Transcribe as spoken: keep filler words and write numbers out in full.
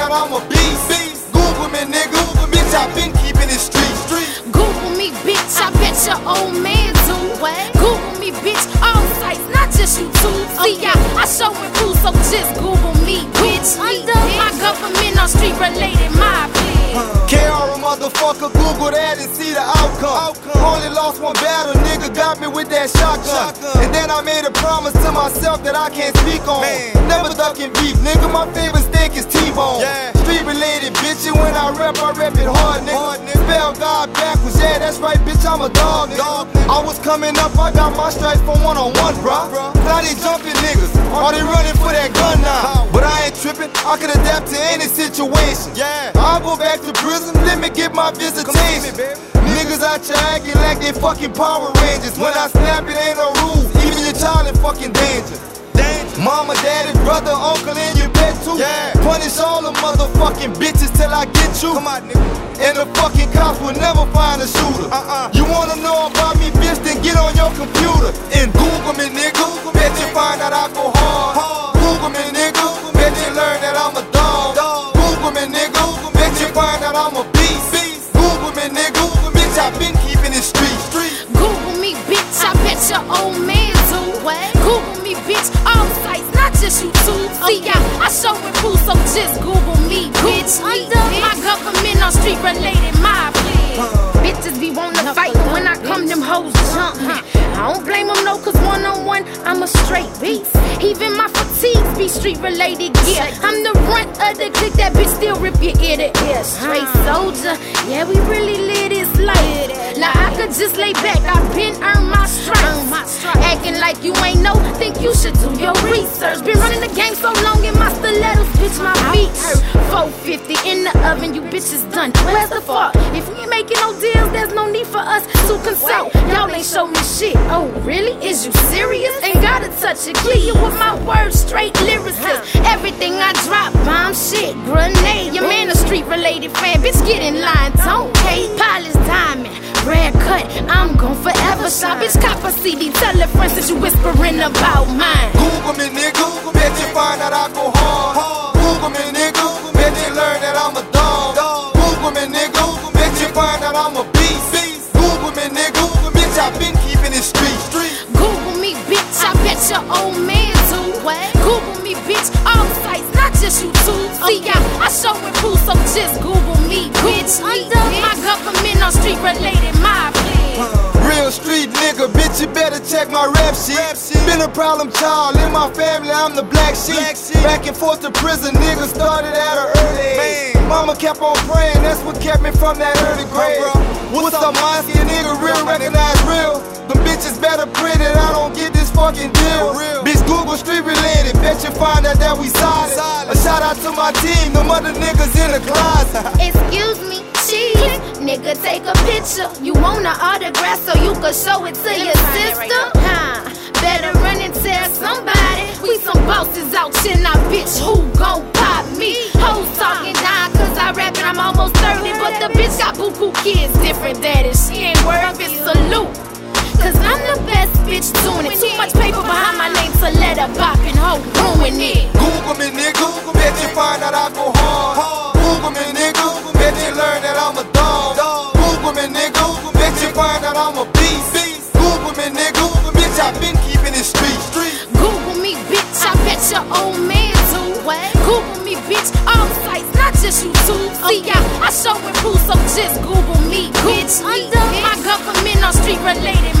that I'm a beast. Google me, nigga. Bitch, I been keeping it street. Google me, bitch. I bet your old man do. What? Google me, bitch. All sites, not just YouTube. See, I, I show and prove, so just Google me, bitch. Under my government on street related, my bitch. K R a motherfucker, Google that and see the outcome. Only lost one battle, nigga got me with that shotgun. And then I made a promise to myself that I can't speak on. Never ducking beef, nigga. My favorite steak is T-bone. Street related, bitch. And when I rap, I rap it hard, nigga. Spell God backwards, yeah, that's right, bitch. I'm a dog, nigga. I was coming up, I got my stripes from one on one, bruh. Now they jumping niggas, or they running for that gun now. But I ain't tripping, I can adapt to any situation. I'll go back to prison, let me get my visitation. Niggas out here acting like they fucking Power Rangers. When I snap, it ain't no rules, even your child in fucking danger. Mama, daddy, brother, uncle, and your pet too. Punish all the motherfucking bitches till I get you. Come on, nigga. And the fucking cops will never find a shooter. Uh-uh. You wanna know about me, bitch, then get on your computer and Google me, nigga. Bet you find out I go hard. Google me, nigga. Bet you learn that I'm a dog. Google me, nigga. Bet you find out I'm a beast. Google me, nigga. Bitch, I been keeping it street. Google me, bitch. I bet your old man do. What? Google me, bitch. All sites, not just YouTube. See, I, I show and prove, so just Google me, bitch. Under my government on street related, my bitch. Bitches be wanting to fight, but when I come, them hoes jump me. I don't blame them, no, cause one on one, I'm a straight beast. Even my fatigues be street related gear. I'm the runt of the clique, that bitch still rip your ear to ear. Straight soldier, yeah, we really live this life. Now I could just lay back, I been earned my stripes. Acting like you ain't know, think you should do your research. Been running the game so long in my stilettos, bitch, my feet hurt. four fifty in the oven, you bitches done. Where's the fault? If we ain't making no deals, there's no need for us to consult. Y'all ain't show me shit. Oh, really? Is you serious? Ain't gotta touch it. Clear with my words, straight lyricist. Everything I drop, bomb shit, grenade. Your man a street related fan, bitch, get in line, don't hate. Polished diamond, rare cut, I'm gon' forever shine. Bitch, cop a C D, tell a friend that you whispering about mine. Google me, nigga. Bet you find out I go hard. Google me, nigga. Bet you learn that I'm a dog. Google me, nigga. Bet you find out I'm a beast. Google me, nigga. Bitch, I been keeping it street. Google me, bitch. I bet your old man do. What? Google me, bitch. All sites, not just YouTube. See, I, I show and prove, so just Google me, bitch. Under my government on street related, my bitch. Real street nigga, bitch, you better check my rap sheet. Been a problem child in my family, I'm the black sheep. Back and forth to prison, nigga started at an early age. Mama kept on praying, that's what kept me from that early grade. What's up, monster, nigga, real, recognize real. Them bitches better pray that I don't get this fucking deal. Bitch, Google street related, bet you find out that we solid. A shout out to my team, them other niggas in the closet. Excuse me, cheese, nigga, take a picture. You want an autograph so you can show it to your sister? Huh? Better run and tell somebody. We some bosses out here now, bitch, who gon' pop me? Hoes talking down cause I rap and I'm almost thirty, but the bitch got boo-boo kids, different daddies. She ain't worth it, salute. Cause I'm the best bitch doing it. Too much paper behind my name to let a boppin' hoe ruin it. Google me, nigga. Bet you find out I go hard. Google me, nigga. Bet you learn that I'm a dog. Google me, nigga. Bet you find out I'm a beast. Google me, nigga. Bitch, I been keeping it street. Google me, bitch. I bet your old man do. What? Google me, bitch. All sites, not just YouTube. See, I, I show and prove, so just Google me, bitch. Under my government on street related.